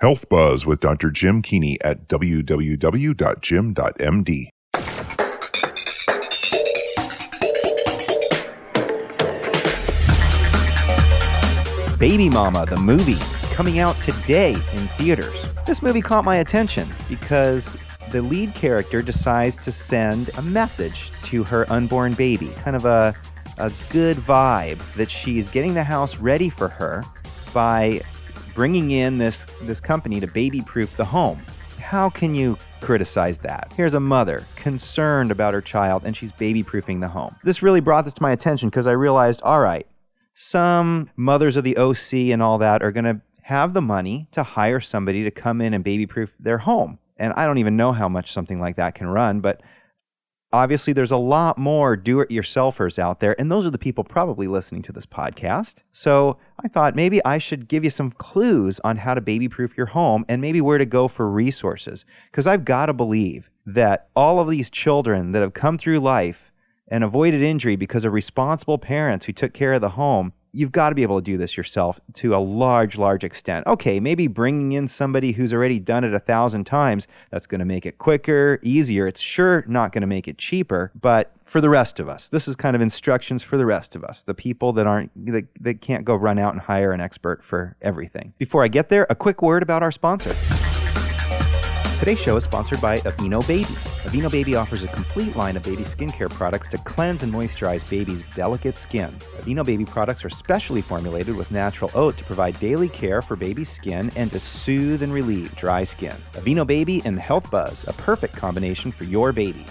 Health Buzz with Dr. Jim Keeney at www.jim.md. Baby Mama, the movie, is coming out today in theaters. This movie caught my attention because the lead character decides to send a message to her unborn baby, kind of a good vibe that she's getting the house ready for her by bringing in this company to baby-proof the home. How can you criticize that? Here's a mother concerned about her child, and she's baby-proofing the home. This really brought this to my attention because I realized, all right, some mothers of the OC and all that are going to have the money to hire somebody to come in and baby-proof their home. And I don't even know how much something like that can run, but obviously there's a lot more do-it-yourselfers out there, and those are the people probably listening to this podcast. So I thought maybe I should give you some clues on how to baby-proof your home and maybe where to go for resources. Because I've got to believe that all of these children that have come through life and avoided injury because of responsible parents who took care of the home, you've got to be able to do this yourself to a large, large extent. Okay, maybe bringing in somebody who's already done it 1,000 times, that's going to make it quicker, easier. It's sure not going to make it cheaper, but for the rest of us, this is kind of instructions for the rest of us, the people that can't go run out and hire an expert for everything. Before I get there, a quick word about our sponsor. Today's show is sponsored by Aveeno Baby. Aveeno Baby offers a complete line of baby skincare products to cleanse and moisturize baby's delicate skin. Aveeno Baby products are specially formulated with natural oat to provide daily care for baby's skin and to soothe and relieve dry skin. Aveeno Baby and Health Buzz, a perfect combination for your baby.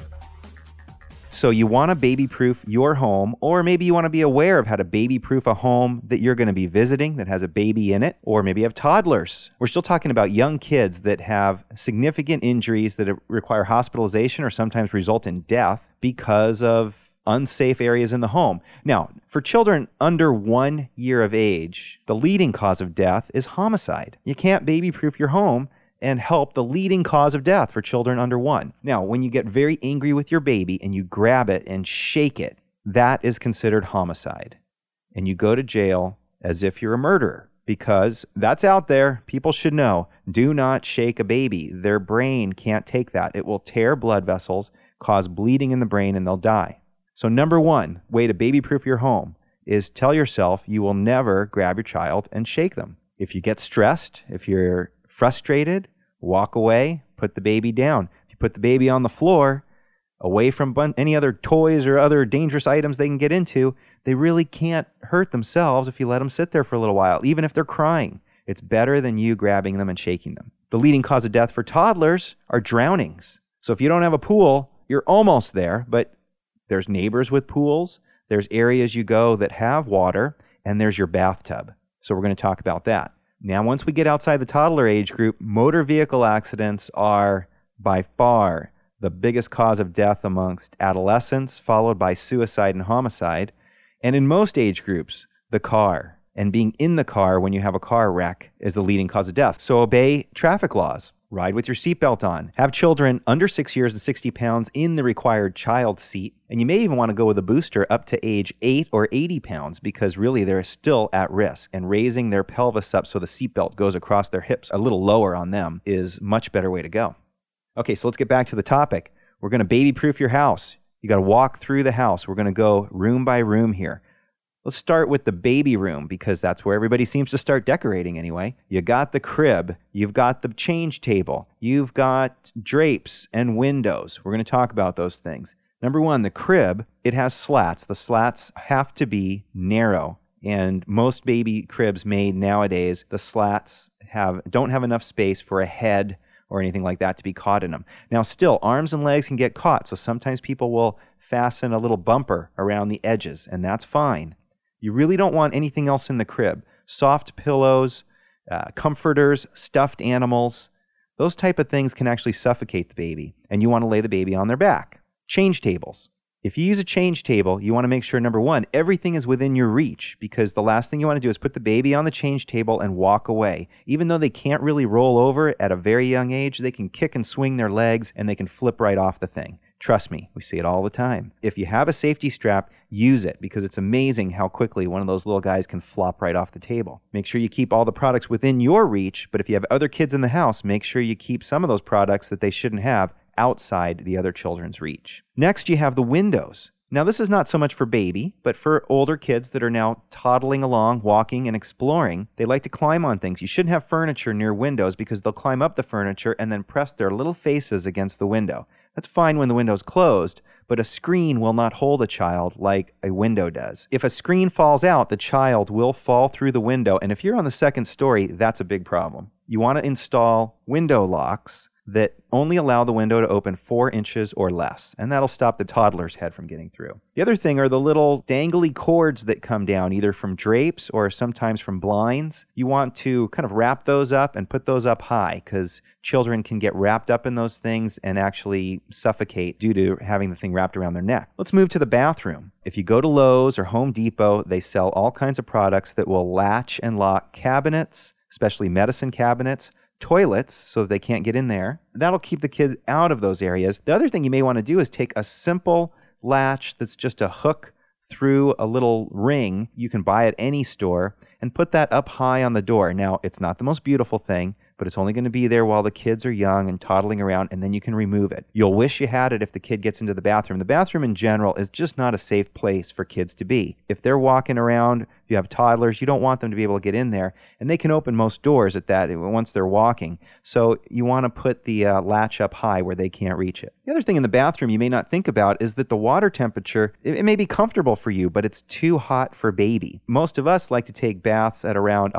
So you want to baby-proof your home, or maybe you want to be aware of how to baby-proof a home that you're going to be visiting that has a baby in it, or maybe you have toddlers. We're still talking about young kids that have significant injuries that require hospitalization or sometimes result in death because of unsafe areas in the home. Now, for children under 1 year of age, the leading cause of death is homicide. You can't baby-proof your home and help the leading cause of death for children under 1. Now, when you get very angry with your baby and you grab it and shake it, that is considered homicide. And you go to jail as if you're a murderer, because that's out there. People should know. Do not shake a baby. Their brain can't take that. It will tear blood vessels, cause bleeding in the brain, and they'll die. So number one way to baby-proof your home is tell yourself you will never grab your child and shake them. If you get stressed, if you're frustrated, walk away, put the baby down. If you put the baby on the floor, away from any other toys or other dangerous items they can get into, they really can't hurt themselves if you let them sit there for a little while, even if they're crying. It's better than you grabbing them and shaking them. The leading cause of death for toddlers are drownings. So if you don't have a pool, you're almost there, but there's neighbors with pools, there's areas you go that have water, and there's your bathtub. So we're going to talk about that. Now, once we get outside the toddler age group, motor vehicle accidents are by far the biggest cause of death amongst adolescents, followed by suicide and homicide. And in most age groups, the car and being in the car when you have a car wreck is the leading cause of death. So obey traffic laws. Ride with your seatbelt on. Have children under 6 years and 60 pounds in the required child seat. And you may even want to go with a booster up to age 8 or 80 pounds because really they're still at risk. And raising their pelvis up so the seatbelt goes across their hips a little lower on them is a much better way to go. Okay, so let's get back to the topic. We're going to baby-proof your house. You got to walk through the house. We're going to go room by room here. Let's start with the baby room because that's where everybody seems to start decorating anyway. You got the crib. You've got the change table. You've got drapes and windows. We're going to talk about those things. Number one, the crib, it has slats. The slats have to be narrow. And most baby cribs made nowadays, the slats don't have enough space for a head or anything like that to be caught in them. Now still, arms and legs can get caught. So sometimes people will fasten a little bumper around the edges, and that's fine. You really don't want anything else in the crib. Soft pillows, comforters, stuffed animals, those type of things can actually suffocate the baby, and you want to lay the baby on their back. Change tables. If you use a change table, you want to make sure, number one, everything is within your reach, because the last thing you want to do is put the baby on the change table and walk away. Even though they can't really roll over at a very young age, they can kick and swing their legs, and they can flip right off the thing. Trust me, we see it all the time. If you have a safety strap, use it because it's amazing how quickly one of those little guys can flop right off the table. Make sure you keep all the products within your reach, but if you have other kids in the house, make sure you keep some of those products that they shouldn't have outside the other children's reach. Next, you have the windows. Now, this is not so much for baby, but for older kids that are now toddling along, walking and exploring. They like to climb on things. You shouldn't have furniture near windows because they'll climb up the furniture and then press their little faces against the window. That's fine when the window's closed, but a screen will not hold a child like a window does. If a screen falls out, the child will fall through the window, and if you're on the second story, that's a big problem. You want to install window locks that only allow the window to open 4 inches or less, and that'll stop the toddler's head from getting through. The other thing are the little dangly cords that come down, either from drapes or sometimes from blinds. You want to kind of wrap those up and put those up high because children can get wrapped up in those things and actually suffocate due to having the thing wrapped around their neck. Let's move to the bathroom. If you go to Lowe's or Home Depot, they sell all kinds of products that will latch and lock cabinets, especially medicine cabinets, toilets so that they can't get in there. That'll keep the kid out of those areas. The other thing you may want to do is take a simple latch that's just a hook through a little ring you can buy at any store and put that up high on the door. Now, it's not the most beautiful thing, but it's only going to be there while the kids are young and toddling around, and then you can remove it. You'll wish you had it if the kid gets into the bathroom. The bathroom in general is just not a safe place for kids to be. If they're walking around, if you have toddlers, you don't want them to be able to get in there, and they can open most doors at that once they're walking. So you want to put the latch up high where they can't reach it. The other thing in the bathroom you may not think about is that the water temperature, it may be comfortable for you, but it's too hot for baby. Most of us like to take baths at around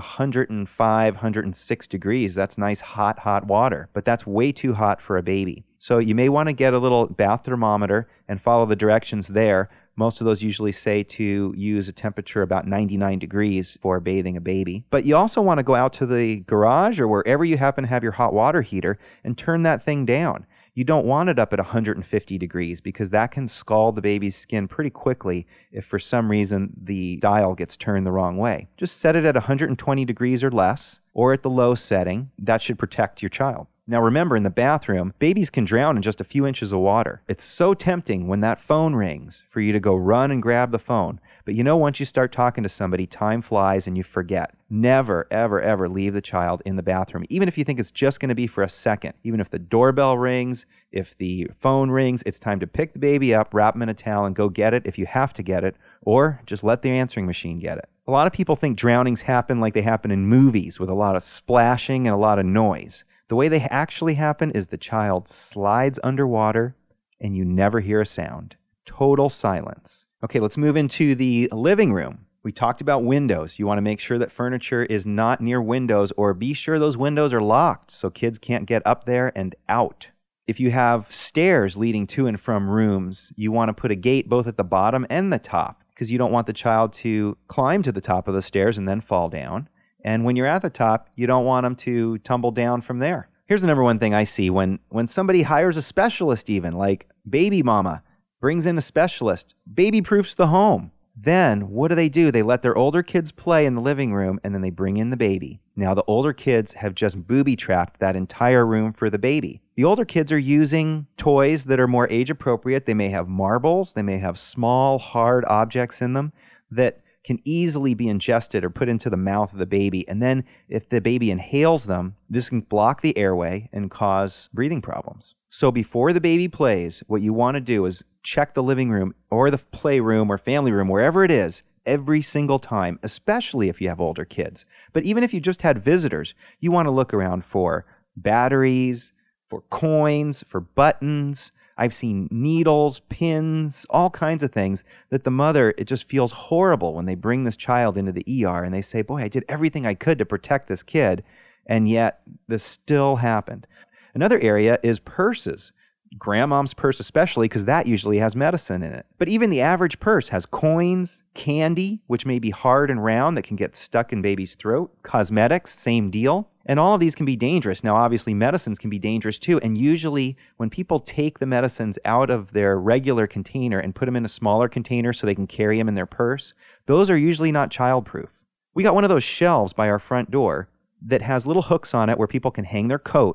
105, 106 degrees. That's nice hot water, but that's way too hot for a baby. So you may want to get a little bath thermometer and follow the directions there. Most of those usually say to use a temperature about 99 degrees for bathing a baby. But you also want to go out to the garage or wherever you happen to have your hot water heater and turn that thing down. You don't want it up at 150 degrees because that can scald the baby's skin pretty quickly if for some reason the dial gets turned the wrong way. Just set it at 120 degrees or less, or at the low setting. That should protect your child. Now remember, in the bathroom, babies can drown in just a few inches of water. It's so tempting when that phone rings for you to go run and grab the phone. But you know, once you start talking to somebody, time flies and you forget. Never, ever, ever leave the child in the bathroom, even if you think it's just going to be for a second. Even if the doorbell rings, if the phone rings, it's time to pick the baby up, wrap him in a towel, and go get it if you have to get it, or just let the answering machine get it. A lot of people think drownings happen like they happen in movies with a lot of splashing and a lot of noise. The way they actually happen is the child slides underwater and you never hear a sound. Total silence. Okay, let's move into the living room. We talked about windows. You want to make sure that furniture is not near windows, or be sure those windows are locked so kids can't get up there and out. If you have stairs leading to and from rooms, you want to put a gate both at the bottom and the top because you don't want the child to climb to the top of the stairs and then fall down. And when you're at the top, you don't want them to tumble down from there. Here's the number one thing I see when somebody hires a specialist, even like Baby Mama brings in a specialist, baby proofs the home. Then what do? They let their older kids play in the living room and then they bring in the baby. Now the older kids have just booby-trapped that entire room for the baby. The older kids are using toys that are more age appropriate. They may have marbles, they may have small, hard objects in them that can easily be ingested or put into the mouth of the baby. And then if the baby inhales them, this can block the airway and cause breathing problems. So before the baby plays, what you want to do is check the living room or the playroom or family room, wherever it is, every single time, especially if you have older kids. But even if you just had visitors, you want to look around for batteries, for coins, for buttons. I've seen needles, pins, all kinds of things that the mother, it just feels horrible when they bring this child into the ER and they say, boy, I did everything I could to protect this kid, and yet this still happened. Another area is purses. Grandmom's purse especially, because that usually has medicine in it. But even the average purse has coins, candy, which may be hard and round that can get stuck in baby's throat, cosmetics, same deal. And all of these can be dangerous. Now, obviously, medicines can be dangerous too. And usually when people take the medicines out of their regular container and put them in a smaller container so they can carry them in their purse, those are usually not childproof. We got one of those shelves by our front door that has little hooks on it where people can hang their coat.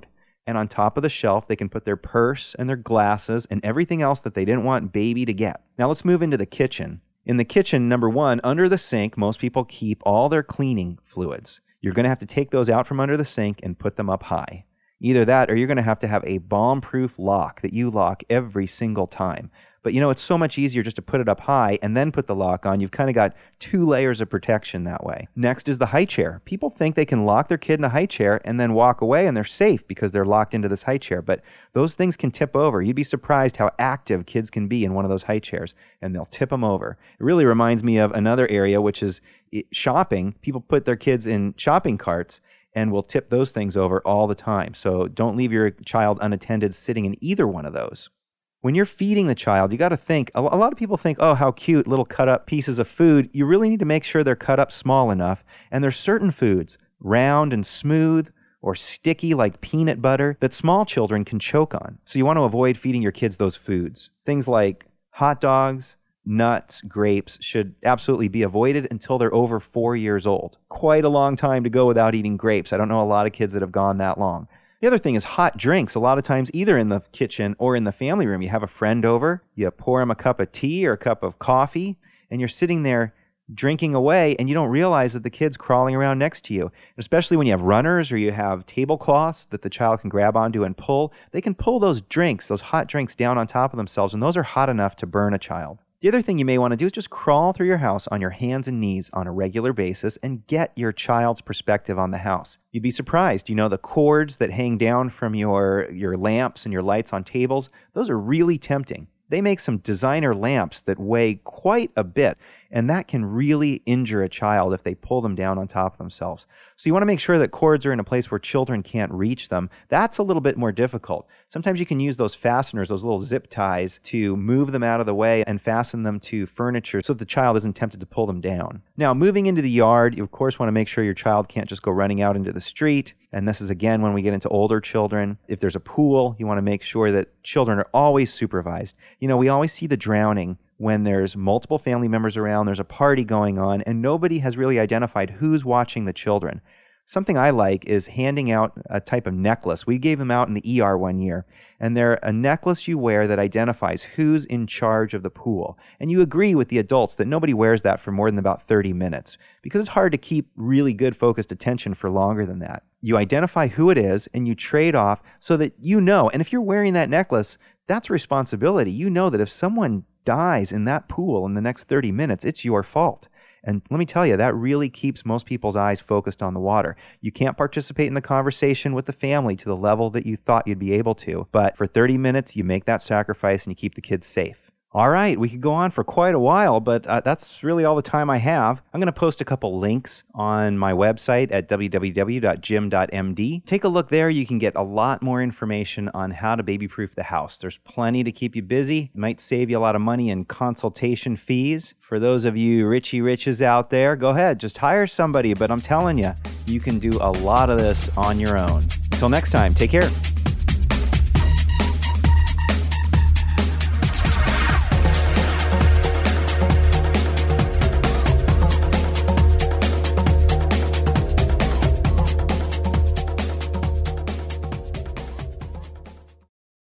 And on top of the shelf, they can put their purse and their glasses and everything else that they didn't want baby to get. Now let's move into the kitchen. In the kitchen, number one, under the sink, most people keep all their cleaning fluids. You're going to have to take those out from under the sink and put them up high. Either that or you're going to have a bomb-proof lock that you lock every single time. But it's so much easier just to put it up high and then put the lock on. You've kind of got 2 layers of protection that way. Next is the high chair. People think they can lock their kid in a high chair and then walk away and they're safe because they're locked into this high chair. But those things can tip over. You'd be surprised how active kids can be in one of those high chairs, and they'll tip them over. It really reminds me of another area, which is shopping. People put their kids in shopping carts and will tip those things over all the time. So don't leave your child unattended sitting in either one of those. When you're feeding the child, you got to think, a lot of people think, oh, how cute, little cut up pieces of food. You really need to make sure they're cut up small enough. And there's certain foods, round and smooth or sticky like peanut butter, that small children can choke on. So you want to avoid feeding your kids those foods. Things like hot dogs, nuts, grapes should absolutely be avoided until they're over 4 years old. Quite a long time to go without eating grapes. I don't know a lot of kids that have gone that long. The other thing is hot drinks. A lot of times, either in the kitchen or in the family room, you have a friend over, you pour them a cup of tea or a cup of coffee, and you're sitting there drinking away, and you don't realize that the kid's crawling around next to you. And especially when you have runners or you have tablecloths that the child can grab onto and pull, they can pull those drinks, those hot drinks, down on top of themselves, and those are hot enough to burn a child. The other thing you may want to do is just crawl through your house on your hands and knees on a regular basis and get your child's perspective on the house. You'd be surprised. The cords that hang down from your lamps and your lights on tables, those are really tempting. They make some designer lamps that weigh quite a bit, and that can really injure a child if they pull them down on top of themselves. So you want to make sure that cords are in a place where children can't reach them. That's a little bit more difficult. Sometimes you can use those fasteners, those little zip ties, to move them out of the way and fasten them to furniture so that the child isn't tempted to pull them down. Now, moving into the yard, you of course want to make sure your child can't just go running out into the street. And this is, again, when we get into older children. If there's a pool, you want to make sure that children are always supervised. We always see the drowning when there's multiple family members around, there's a party going on, and nobody has really identified who's watching the children. Something I like is handing out a type of necklace. We gave them out in the ER one year, and they're a necklace you wear that identifies who's in charge of the pool. And you agree with the adults that nobody wears that for more than about 30 minutes because it's hard to keep really good focused attention for longer than that. You identify who it is, and you trade off so that and if you're wearing that necklace, that's responsibility. You know that if someone dies in that pool in the next 30 minutes, it's your fault. And let me tell you, that really keeps most people's eyes focused on the water. You can't participate in the conversation with the family to the level that you thought you'd be able to, but for 30 minutes, you make that sacrifice and you keep the kids safe. All right, we could go on for quite a while, but that's really all the time I have. I'm going to post a couple links on my website at www.jim.md. Take a look there. You can get a lot more information on how to baby-proof the house. There's plenty to keep you busy. It might save you a lot of money in consultation fees. For those of you Richie Riches out there, go ahead, just hire somebody. But I'm telling you, you can do a lot of this on your own. Until next time, take care.